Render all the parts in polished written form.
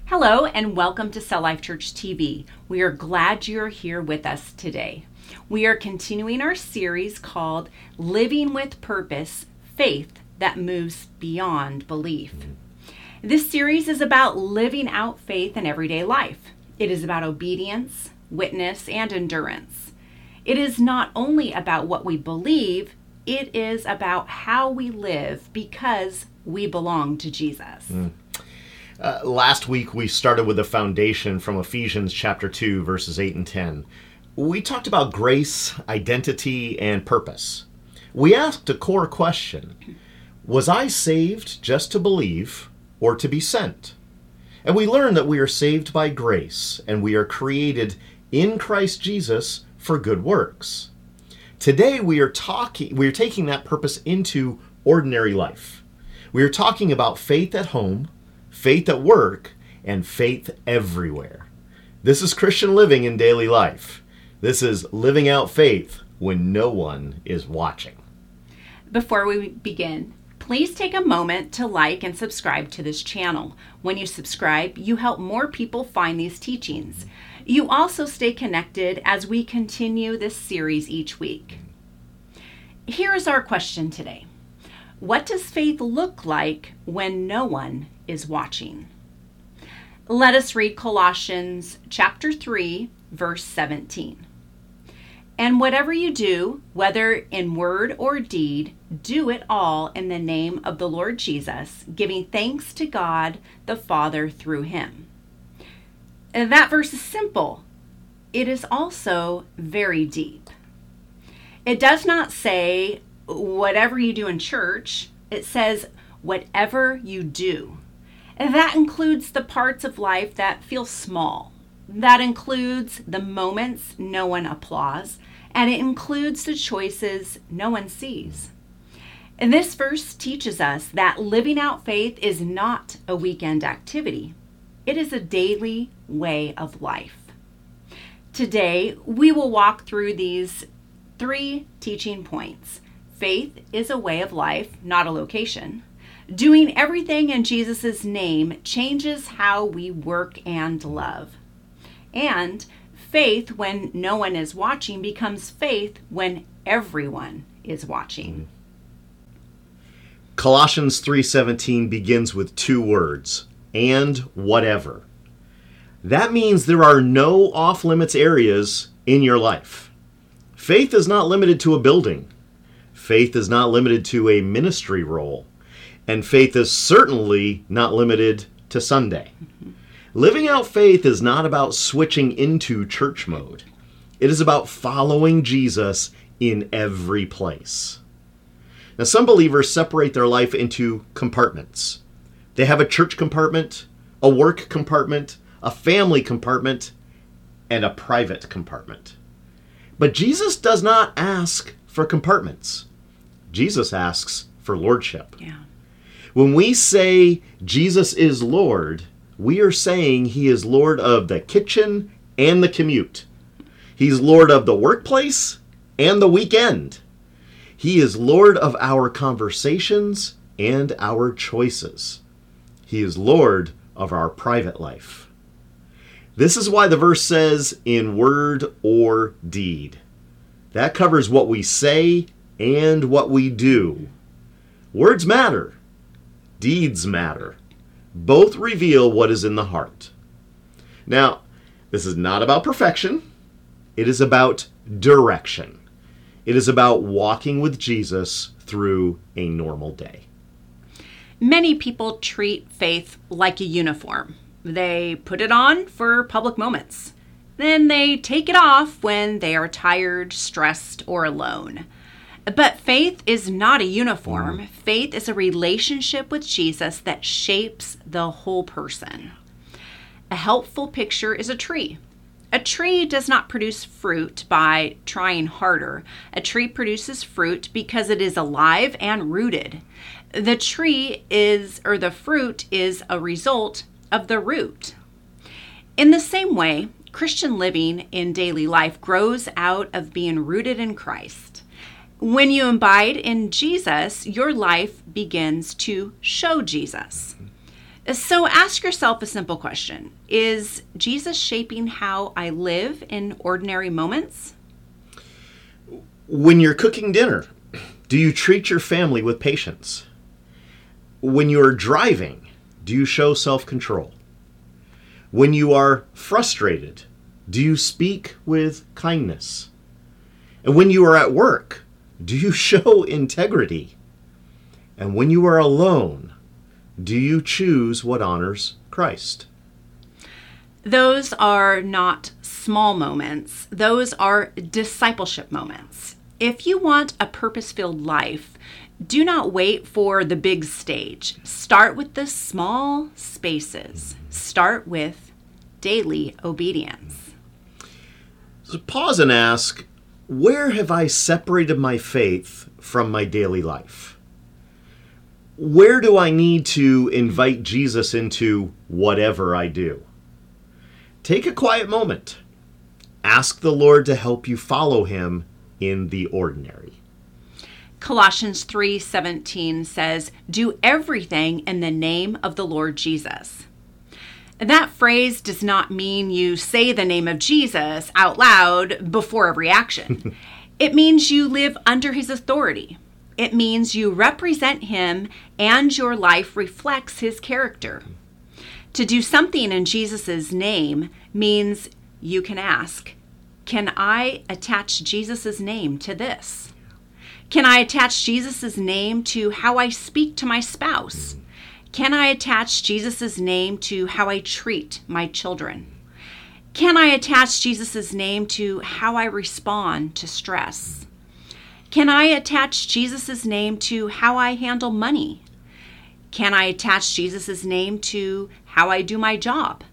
Hello and welcome to Cell Life Church TV. We are glad you're here with us today. We are continuing our series called Living with Purpose, Faith that Moves Beyond Belief. This series is about living out faith in everyday life. It is about obedience, witness, and endurance. It is not only about what we believe, it is about how we live because we belong to Jesus. Last week, we started with a foundation from Ephesians chapter 2, verses 8 and 10. We talked about grace, identity, and purpose. We asked a core question. Was I saved just to believe or to be sent? And we learned that we are saved by grace, and we are created in Christ Jesus for good works. Today, we are taking that purpose into ordinary life. We are talking about faith at home, faith at work, and faith everywhere. This is Christian living in daily life. This is living out faith when no one is watching. Before we begin, please take a moment to like and subscribe to this channel. When you subscribe, you help more people find these teachings. You also stay connected as we continue this series each week. Here is our question today. What does faith look like when no one is watching? Let us read Colossians chapter 3, verse 17. And whatever you do, whether in word or deed, do it all in the name of the Lord Jesus, giving thanks to God the Father through him. And that verse is simple. It is also very deep. It does not say, whatever you do in church. It says, whatever you do. And that includes the parts of life that feel small. That includes the moments no one applauds, and it includes the choices no one sees. And this verse teaches us that living out faith is not a weekend activity. It is a daily way of life. Today, we will walk through these 3 teaching points. Faith is a way of life, not a location. Doing everything in Jesus' name changes how we work and love. And faith when no one is watching becomes faith when everyone is watching. Colossians 3:17 begins with 2 words, and whatever. That means there are no off-limits areas in your life. Faith is not limited to a building. Faith is not limited to a ministry role. And faith is certainly not limited to Sunday. Living out faith is not about switching into church mode. It is about following Jesus in every place. Now, some believers separate their life into compartments. They have a church compartment, a work compartment, a family compartment, and a private compartment. But Jesus does not ask for compartments. Jesus asks for lordship. Yeah. When we say Jesus is Lord, we are saying he is Lord of the kitchen and the commute. He's Lord of the workplace and the weekend. He is Lord of our conversations and our choices. He is Lord of our private life. This is why the verse says, in word or deed. That covers what we say and what we do. Words matter. Deeds matter. Both reveal what is in the heart. Now, this is not about perfection. It is about direction. It is about walking with Jesus through a normal day. Many people treat faith like a uniform. They put it on for public moments. Then they take it off when they are tired, stressed, or alone. But faith is not a uniform. Faith is a relationship with Jesus that shapes the whole person. A helpful picture is a tree. A tree does not produce fruit by trying harder. A tree produces fruit because it is alive and rooted. The fruit is a result of the root. In the same way, Christian living in daily life grows out of being rooted in Christ. When you abide in Jesus, your life begins to show Jesus. So ask yourself a simple question. Is Jesus shaping how I live in ordinary moments? When you're cooking dinner, do you treat your family with patience? When you are driving, do you show self-control? When you are frustrated, do you speak with kindness? And when you are at work, do you show integrity? And when you are alone, do you choose what honors Christ? Those are not small moments. Those are discipleship moments. If you want a purpose-filled life, do not wait for the big stage. Start with the small spaces. Start with daily obedience. So pause and ask, where have I separated my faith from my daily life? Where do I need to invite Jesus into whatever I do? Take a quiet moment. Ask the Lord to help you follow him in the ordinary. Colossians 3:17 says, "Do everything in the name of the Lord Jesus." That phrase does not mean you say the name of Jesus out loud before every action. It means you live under his authority. It means you represent him and your life reflects his character. To do something in Jesus' name means you can ask, can I attach Jesus' name to this? Can I attach Jesus' name to how I speak to my spouse? Can I attach Jesus' name to how I treat my children? Can I attach Jesus' name to how I respond to stress? Can I attach Jesus' name to how I handle money? Can I attach Jesus' name to how I do my job?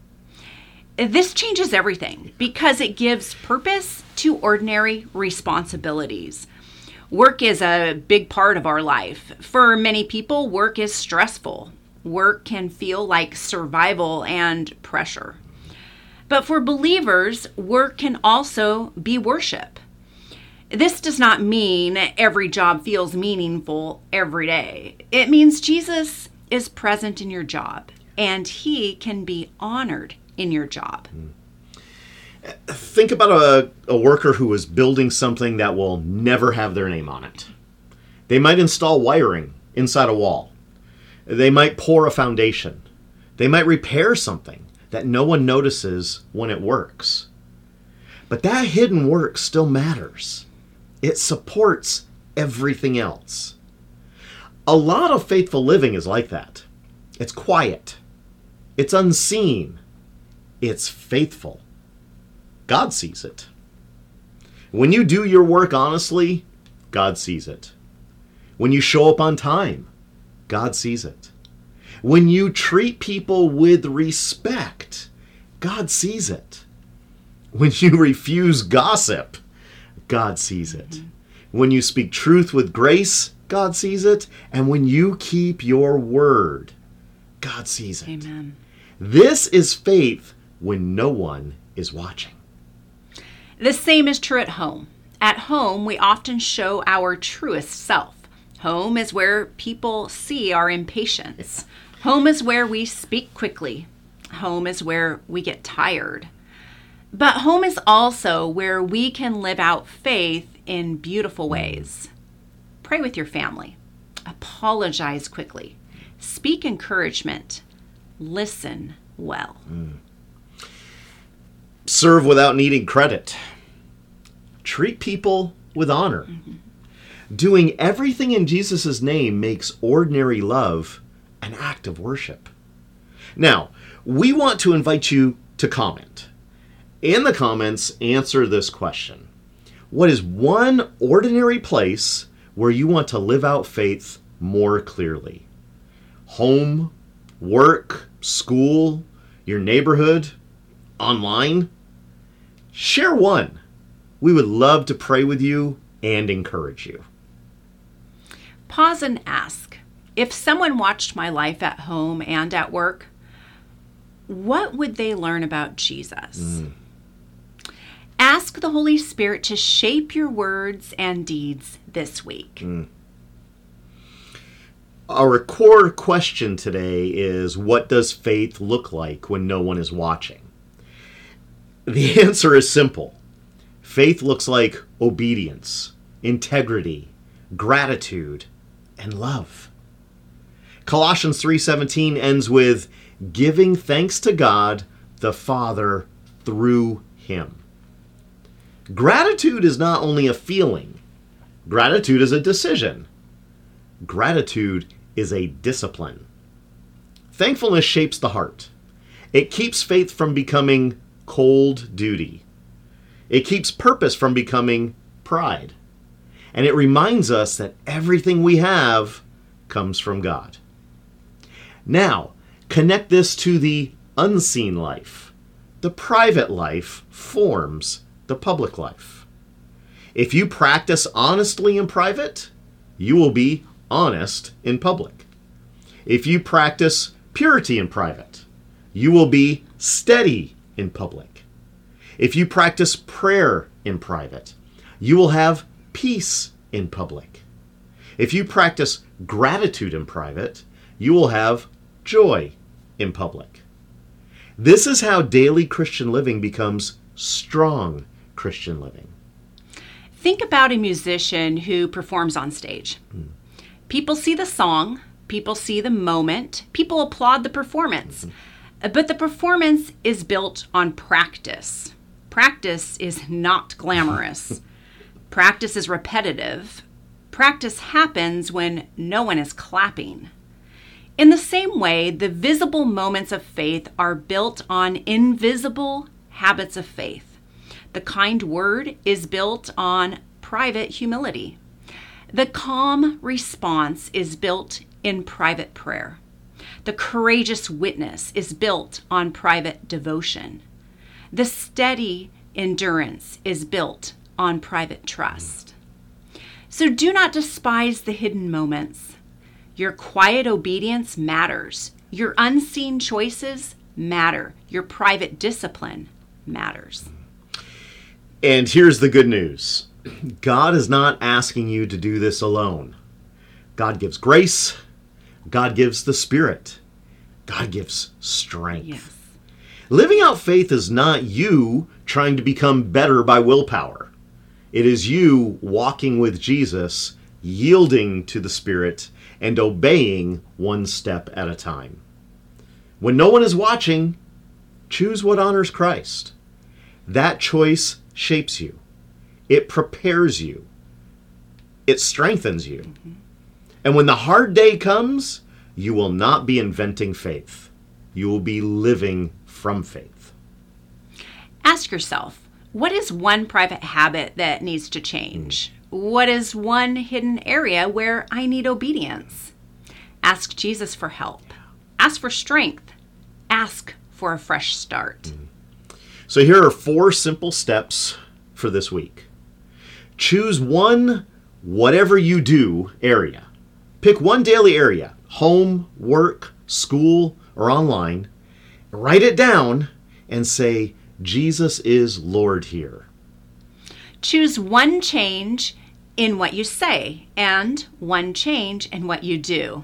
This changes everything because it gives purpose to ordinary responsibilities. Work is a big part of our life. For many people, work is stressful. Work can feel like survival and pressure. But for believers, work can also be worship. This does not mean every job feels meaningful every day. It means Jesus is present in your job and he can be honored in your job. Think about a worker who is building something that will never have their name on it. They might install wiring inside a wall. They might pour a foundation. They might repair something that no one notices when it works. But that hidden work still matters. It supports everything else. A lot of faithful living is like that. It's quiet. It's unseen. It's faithful. God sees it. When you do your work honestly, God sees it. When you show up on time, God sees it. When you treat people with respect, God sees it. When you refuse gossip, God sees it. When you speak truth with grace, God sees it. And when you keep your word, God sees it. Amen. This is faith when no one is watching. The same is true at home. At home, we often show our truest self. Home is where people see our impatience. Home is where we speak quickly. Home is where we get tired. But home is also where we can live out faith in beautiful ways. Pray with your family. Apologize quickly. Speak encouragement. Listen well. Serve without needing credit. Treat people with honor. Doing everything in Jesus' name makes ordinary love an act of worship. Now, we want to invite you to comment. In the comments, answer this question. What is one ordinary place where you want to live out faith more clearly? Home, work, school, your neighborhood, online? Share one. We would love to pray with you and encourage you. Pause and ask, if someone watched my life at home and at work, what would they learn about Jesus? Ask the Holy Spirit to shape your words and deeds this week. Our core question today is, what does faith look like when no one is watching? The answer is simple. Faith looks like obedience, integrity, gratitude, and love. Colossians 3:17 ends with giving thanks to God the Father through Him. Gratitude is not only a feeling. Gratitude is a decision. Gratitude is a discipline. Thankfulness shapes the heart. It keeps faith from becoming cold duty. It keeps purpose from becoming pride. And it reminds us that everything we have comes from God. Now, connect this to the unseen life. The private life forms the public life. If you practice honestly in private, you will be honest in public. If you practice purity in private, you will be steady in public. If you practice prayer in private, you will have peace in public. If you practice gratitude in private, you will have joy in public. This is how daily Christian living becomes strong Christian living. Think about a musician who performs on stage. People see the song, people see the moment, people applaud the performance. But the performance is built on practice. Practice is not glamorous. Practice is repetitive. Practice happens when no one is clapping. In the same way, the visible moments of faith are built on invisible habits of faith. The kind word is built on private humility. The calm response is built in private prayer. The courageous witness is built on private devotion. The steady endurance is built on private trust. So do not despise the hidden moments. Your quiet obedience matters. Your unseen choices matter. Your private discipline matters. And here's the good news. God is not asking you to do this alone. God gives grace. God gives the Spirit. God gives strength. Yes. Living out faith is not you trying to become better by willpower. It is you walking with Jesus, yielding to the Spirit, and obeying one step at a time. When no one is watching, choose what honors Christ. That choice shapes you. It prepares you. It strengthens you. Mm-hmm. And when the hard day comes, you will not be inventing faith. You will be living from faith. Ask yourself, what is one private habit that needs to change? What is one hidden area where I need obedience? Ask Jesus for help. Ask for strength. Ask for a fresh start. So here are 4 simple steps for this week. Choose one whatever you do area. Pick one daily area, home, work, school, or online. Write it down and say, Jesus is Lord here. Choose one change in what you say and one change in what you do.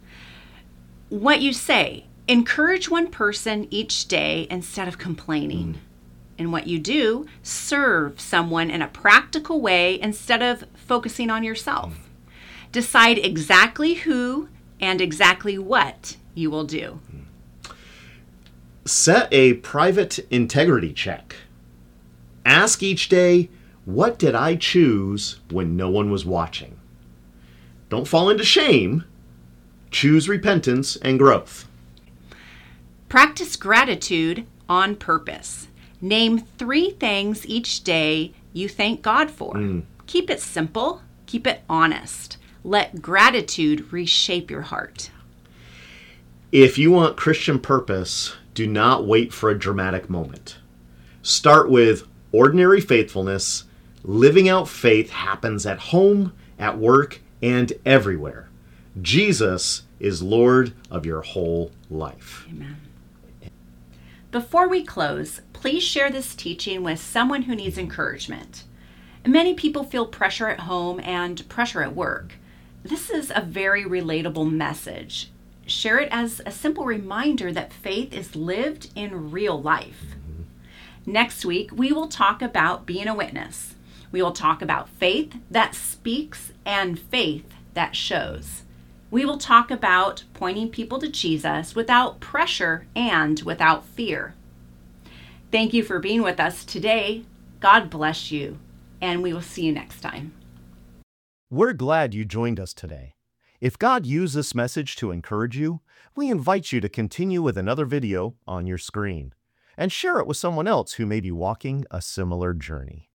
What you say, encourage one person each day instead of complaining. In what you do, serve someone in a practical way instead of focusing on yourself. Decide exactly who and exactly what you will do. Set a private integrity check. Ask each day, what did I choose when no one was watching? Don't fall into shame. Choose repentance and growth. Practice gratitude on purpose. Name 3 things each day you thank God for. Keep it simple. Keep it honest. Let gratitude reshape your heart. If you want Christian purpose, do not wait for a dramatic moment. Start with ordinary faithfulness. Living out faith happens at home, at work, and everywhere. Jesus is Lord of your whole life. Amen. Before we close, please share this teaching with someone who needs encouragement. Many people feel pressure at home and pressure at work. This is a very relatable message. Share it as a simple reminder that faith is lived in real life. Next week, we will talk about being a witness. We will talk about faith that speaks and faith that shows. We will talk about pointing people to Jesus without pressure and without fear. Thank you for being with us today. God bless you, and we will see you next time. We're glad you joined us today. If God used this message to encourage you, we invite you to continue with another video on your screen and share it with someone else who may be walking a similar journey.